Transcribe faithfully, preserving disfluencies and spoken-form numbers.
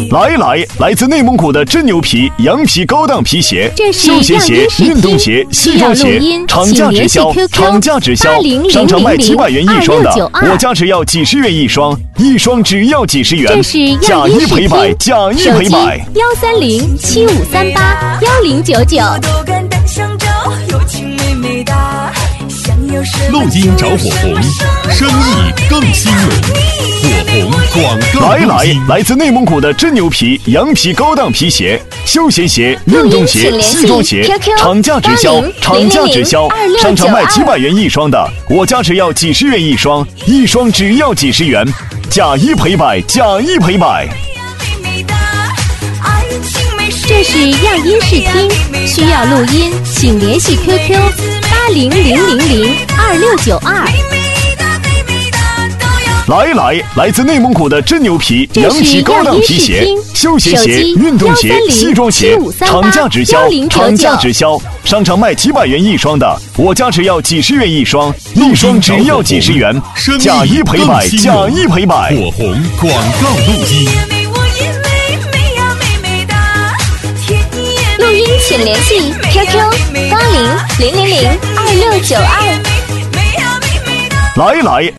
来来，来自内蒙古的真牛皮羊皮高档皮鞋，休闲鞋、运动鞋、西装鞋，厂价直销，厂价直销，商场卖几百元一双的，我家只要几十元一双，一双只要几十元，假一赔百，假一赔百。 幺三零七五三八幺零九九。 录音找火红，生意更兴隆。火红广告。 来来，来自内蒙古的真牛皮羊皮高档皮鞋，休闲鞋、运动鞋、西装鞋，厂价直销，厂价直销，商场卖几百元一双的，我家只要几十元一双，一双只要几十元，假一赔百，假一赔百。 这是样音视听，需要录音，请联系 Q Q 八零零零零二六九二。 来来，来自内蒙古的真牛皮羊皮高档皮鞋，休闲鞋、运动鞋、西装鞋，厂价直销，厂价直销，商场卖几百元一双的，我家只要几十元一双，一双只要几十元，假一赔百，假一赔百。 火红广告录音。 录音请联系 Q Q 八零零零零二六九二。 来来。